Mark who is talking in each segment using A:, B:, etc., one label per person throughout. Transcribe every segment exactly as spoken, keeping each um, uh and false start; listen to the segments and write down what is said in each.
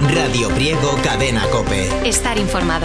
A: Radio Priego, Cadena COPE.
B: Estar informado.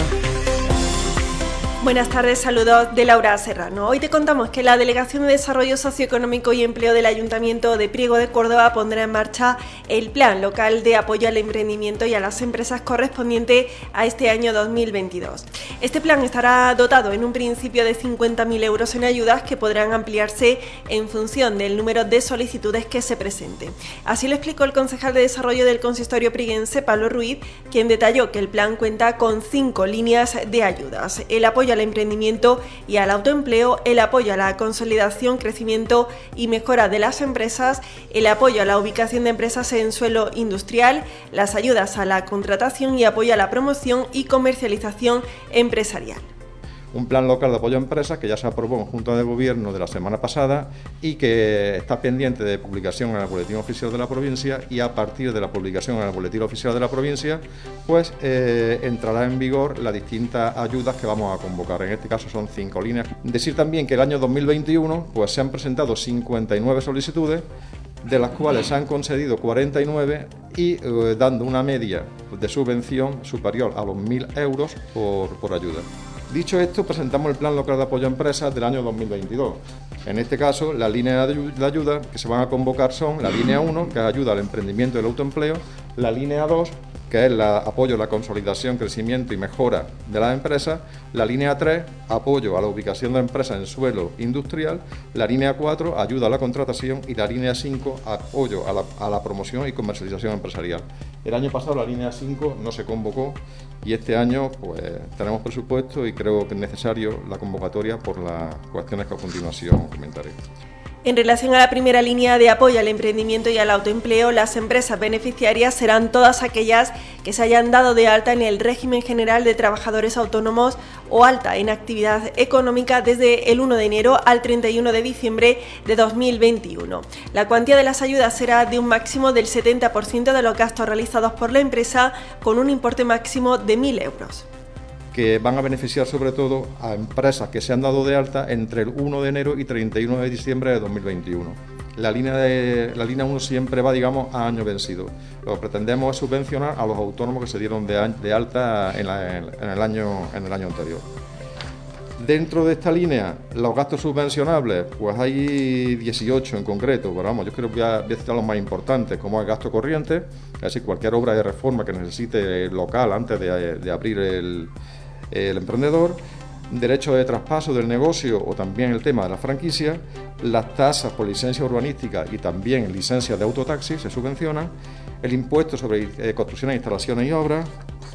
C: Buenas tardes, saludos de Laura Serrano. Hoy te contamos que la Delegación de Desarrollo Socioeconómico y Empleo del Ayuntamiento de Priego de Córdoba pondrá en marcha el Plan Local de Apoyo al Emprendimiento y a las Empresas correspondiente a este año dos mil veintidós. Este plan estará dotado en un principio de cincuenta mil euros en ayudas que podrán ampliarse en función del número de solicitudes que se presenten. Así lo explicó el concejal de Desarrollo del Consistorio prieguense, Pablo Ruiz, quien detalló que el plan cuenta con cinco líneas de ayudas: el apoyo al emprendimiento y al autoempleo, el apoyo a la consolidación, crecimiento y mejora de las empresas, el apoyo a la ubicación de empresas en suelo industrial, las ayudas a la contratación y apoyo a la promoción y comercialización empresarial.
D: Un plan local de apoyo a empresas que ya se aprobó en Junta de Gobierno de la semana pasada y que está pendiente de publicación en el Boletín Oficial de la Provincia, y a partir de la publicación en el Boletín Oficial de la Provincia pues eh, entrará en vigor las distintas ayudas que vamos a convocar. En este caso son cinco líneas. Decir también que el año dos mil veintiuno pues se han presentado cincuenta y nueve solicitudes, de las cuales se han concedido cuarenta y nueve y eh, dando una media de subvención superior a los mil euros por, por ayuda. Dicho esto, presentamos el Plan Local de Apoyo a Empresas del año dos mil veintidós. En este caso, las líneas de ayuda que se van a convocar son la línea uno, que es ayuda al emprendimiento y el autoempleo, la línea dos, que es la apoyo a la consolidación, crecimiento y mejora de las empresas, la línea tres, apoyo a la ubicación de empresas en suelo industrial, la línea cuatro, ayuda a la contratación, y la línea cinco, apoyo a la, a la promoción y comercialización empresarial. El año pasado la línea cinco no se convocó y este año pues tenemos presupuesto y creo que es necesario la convocatoria por las cuestiones que a continuación comentaré.
C: En relación a la primera línea de apoyo al emprendimiento y al autoempleo, las empresas beneficiarias serán todas aquellas que se hayan dado de alta en el régimen general de trabajadores autónomos o alta en actividad económica desde el uno de enero al treinta y uno de diciembre de dos mil veintiuno. La cuantía de las ayudas será de un máximo del setenta por ciento de los gastos realizados por la empresa, con un importe máximo de mil euros.
D: Que van a beneficiar sobre todo a empresas que se han dado de alta entre el uno de enero y treinta y uno de diciembre de dos mil veintiuno. La línea de la línea uno siempre va, digamos, a año vencido. Lo que pretendemos es subvencionar a los autónomos que se dieron de, de alta en, la, en, el año, en el año anterior. Dentro de esta línea, los gastos subvencionables, pues hay dieciocho en concreto, pero vamos, yo creo que voy a, voy a citar los más importantes, como el gasto corriente, es decir, cualquier obra de reforma que necesite local antes de, de abrir el el emprendedor, derecho de traspaso del negocio o también el tema de la franquicia, las tasas por licencia urbanística y también licencias de autotaxi se subvencionan, el impuesto sobre eh, construcciones, instalaciones y obras,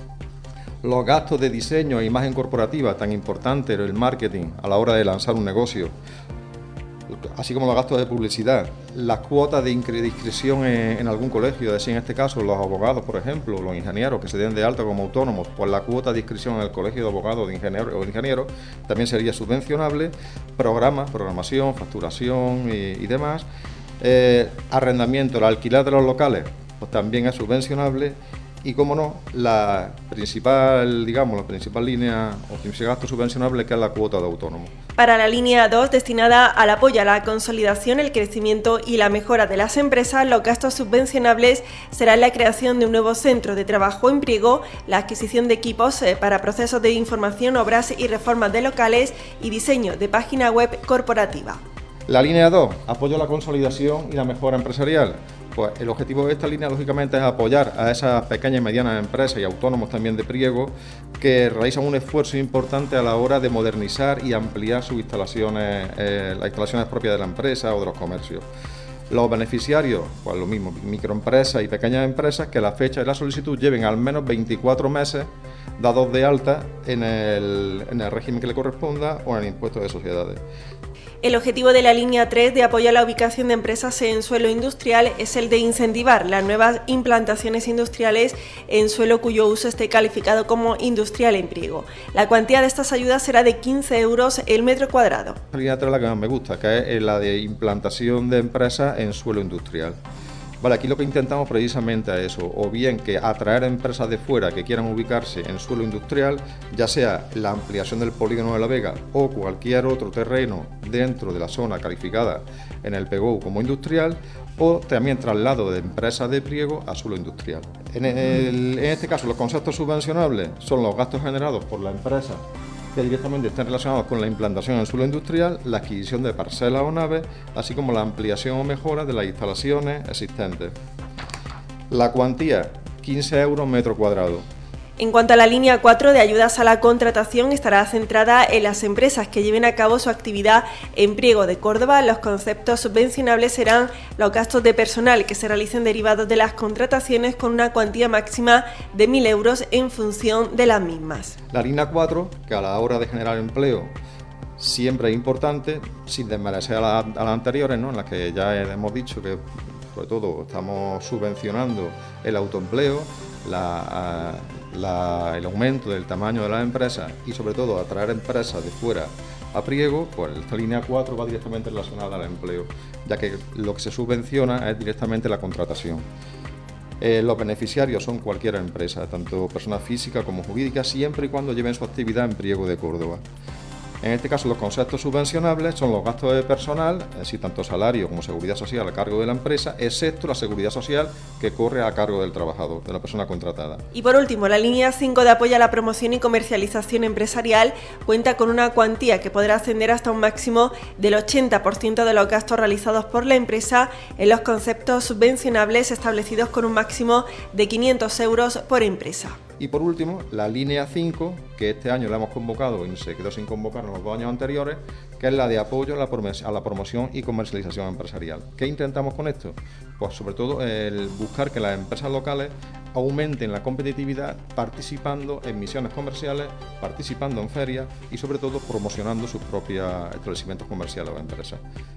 D: los gastos de diseño e imagen corporativa, tan importante el marketing a la hora de lanzar un negocio, así como los gastos de publicidad, las cuotas de inscripción en, en algún colegio, es decir, en este caso los abogados, por ejemplo, los ingenieros que se den de alta como autónomos, pues la cuota de inscripción en el colegio de abogados de ingenieros o de ingenieros también sería subvencionable, programas, programación, facturación y, y demás, eh, arrendamiento, el alquiler de los locales, pues también es subvencionable. Y, como no, la principal, digamos, la principal línea o principal gasto subvencionable, que es la cuota de autónomo.
C: Para la línea dos, destinada al apoyo a la consolidación, el crecimiento y la mejora de las empresas, los gastos subvencionables serán la creación de un nuevo centro de trabajo en Priego, la adquisición de equipos eh, para procesos de información, obras y reformas de locales y diseño de página web corporativa.
D: La línea dos, apoyo a la consolidación y la mejora empresarial. Pues el objetivo de esta línea, lógicamente, es apoyar a esas pequeñas y medianas empresas y autónomos también de Priego que realizan un esfuerzo importante a la hora de modernizar y ampliar sus instalaciones, eh, las instalaciones propias de la empresa o de los comercios. Los beneficiarios, pues lo mismo, microempresas y pequeñas empresas que a la fecha de la solicitud lleven al menos veinticuatro meses dados de alta en el, en el régimen que le corresponda o en el impuesto de sociedades.
C: El objetivo de la línea tres de apoyo a la ubicación de empresas en suelo industrial es el de incentivar las nuevas implantaciones industriales en suelo cuyo uso esté calificado como industrial en Priego. La cuantía de estas ayudas será de quince euros el metro cuadrado.
D: La línea tres es la que más me gusta, que es la de implantación de empresas en suelo industrial. Vale, aquí lo que intentamos precisamente es eso, o bien que atraer empresas de fuera que quieran ubicarse en suelo industrial, ya sea la ampliación del polígono de La Vega o cualquier otro terreno dentro de la zona calificada en el P G O como industrial, o también traslado de empresas de pliego a suelo industrial. En, el, en este caso, los conceptos subvencionables son los gastos generados por la empresa que directamente están relacionados con la implantación en suelo industrial, la adquisición de parcelas o naves, así como la ampliación o mejora de las instalaciones existentes. La cuantía, quince euros metro cuadrado.
C: En cuanto a la línea cuatro de ayudas a la contratación, estará centrada en las empresas que lleven a cabo su actividad en Priego de Córdoba. Los conceptos subvencionables serán los gastos de personal que se realicen derivados de las contrataciones con una cuantía máxima de mil euros en función de las mismas.
D: La línea cuatro, que a la hora de generar empleo siempre es importante, sin desmerecer a, la, a las anteriores, ¿no?, en las que ya hemos dicho que sobre todo estamos subvencionando el autoempleo, la... La, el aumento del tamaño de las empresas y sobre todo atraer empresas de fuera a Priego, pues esta línea cuatro va directamente relacionada al empleo, ya que lo que se subvenciona es directamente la contratación. Eh, los beneficiarios son cualquier empresa, tanto personas físicas como jurídicas, siempre y cuando lleven su actividad en Priego de Córdoba. En este caso, los conceptos subvencionables son los gastos de personal, es decir, tanto salario como seguridad social a cargo de la empresa, excepto la seguridad social que corre a cargo del trabajador, de la persona contratada.
C: Y por último, la línea cinco de apoyo a la promoción y comercialización empresarial cuenta con una cuantía que podrá ascender hasta un máximo del ochenta por ciento de los gastos realizados por la empresa en los conceptos subvencionables establecidos con un máximo de quinientos euros por empresa.
D: Y por último, la línea cinco, que este año la hemos convocado y se quedó sin convocar en los dos años anteriores, que es la de apoyo a la, prom- a la promoción y comercialización empresarial. ¿Qué intentamos con esto? Pues sobre todo el buscar que las empresas locales aumenten la competitividad participando en misiones comerciales, participando en ferias y sobre todo promocionando sus propios establecimientos comerciales o empresas.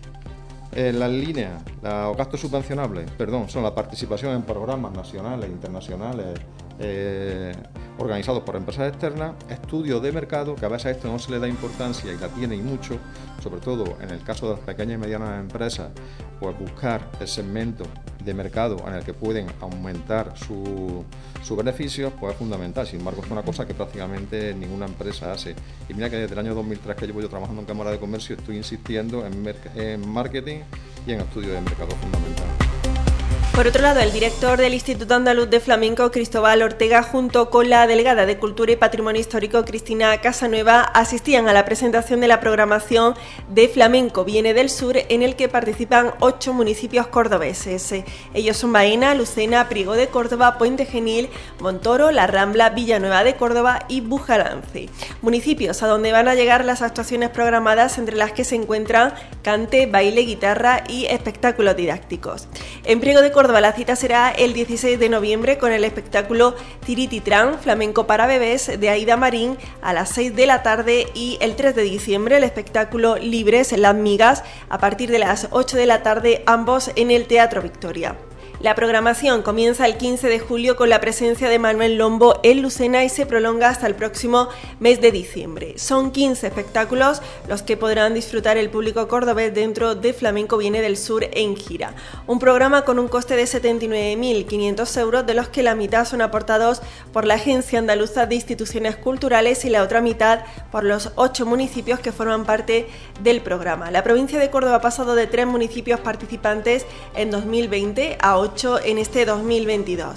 D: Eh, las líneas, los gastos subvencionables, perdón, son la participación en programas nacionales e internacionales eh, organizados por empresas externas, estudios de mercado, que a veces a esto no se le da importancia y la tiene y mucho, sobre todo en el caso de las pequeñas y medianas empresas, pues buscar el segmento de mercado en el que pueden aumentar sus su beneficios, pues es fundamental. Sin embargo, es una cosa que prácticamente ninguna empresa hace. Y mira que desde el año dos mil tres que llevo yo trabajando en Cámara de Comercio, estoy insistiendo en, en marketing y en estudio de mercado fundamental.
C: Por otro lado, el director del Instituto Andaluz de Flamenco, Cristóbal Ortega, junto con la delegada de Cultura y Patrimonio Histórico, Cristina Casanueva, asistían a la presentación de la programación de Flamenco Viene del Sur, en el que participan ocho municipios cordobeses. Ellos son Baena, Lucena, Priego de Córdoba, Puente Genil, Montoro, La Rambla, Villanueva de Córdoba y Bujalance. Municipios a donde van a llegar las actuaciones programadas, entre las que se encuentran cante, baile, guitarra y espectáculos didácticos. En Priego de Córdoba la cita será el dieciséis de noviembre con el espectáculo Tirititrán, flamenco para bebés, de Aida Marín, a las seis de la tarde, y el tres de diciembre el espectáculo Libres, Las Migas, a partir de las ocho de la tarde, ambos en el Teatro Victoria. La programación comienza el quince de julio con la presencia de Manuel Lombo en Lucena y se prolonga hasta el próximo mes de diciembre. Son quince espectáculos los que podrán disfrutar el público cordobés dentro de Flamenco Viene del Sur en gira. Un programa con un coste de setenta y nueve mil quinientos euros, de los que la mitad son aportados por la Agencia Andaluza de Instituciones Culturales y la otra mitad por los ocho municipios que forman parte del programa. La provincia de Córdoba ha pasado de tres municipios participantes en dos mil veinte a ocho en este dos mil veintidós.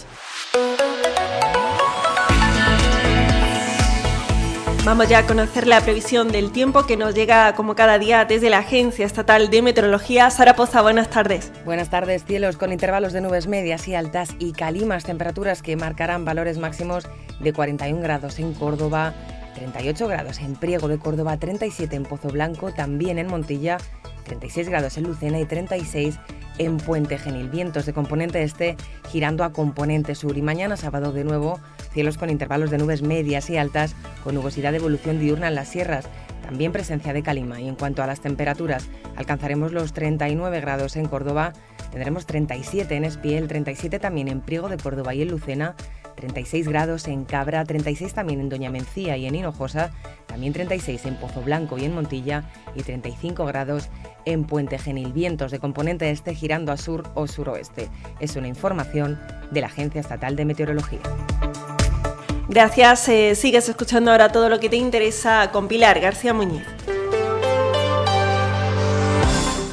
C: Vamos ya a conocer la previsión del tiempo que nos llega como cada día desde la Agencia Estatal de Meteorología. Sara Poza, buenas tardes.
B: Buenas tardes. Cielos con intervalos de nubes medias y altas y calimas, temperaturas que marcarán valores máximos de cuarenta y un grados en Córdoba, treinta y ocho grados en Priego de Córdoba, treinta y siete en Pozo Blanco, también en Montilla, treinta y seis grados en Lucena y treinta y seis en Puente Genil. Vientos de componente este girando a componente sur, y mañana sábado de nuevo cielos con intervalos de nubes medias y altas, con nubosidad de evolución diurna en las sierras, también presencia de calima. Y en cuanto a las temperaturas, alcanzaremos los treinta y nueve grados en Córdoba, tendremos treinta y siete en Espiel, treinta y siete también en Priego de Córdoba y en Lucena, treinta y seis grados en Cabra, treinta y seis también en Doña Mencía y en Hinojosa, también treinta y seis en Pozo Blanco y en Montilla y treinta y cinco grados en Puente Genil. Vientos de componente este girando a sur o suroeste. Es una información de la Agencia Estatal de Meteorología.
C: Gracias. Eh, sigues escuchando ahora todo lo que te interesa con Pilar García Muñiz.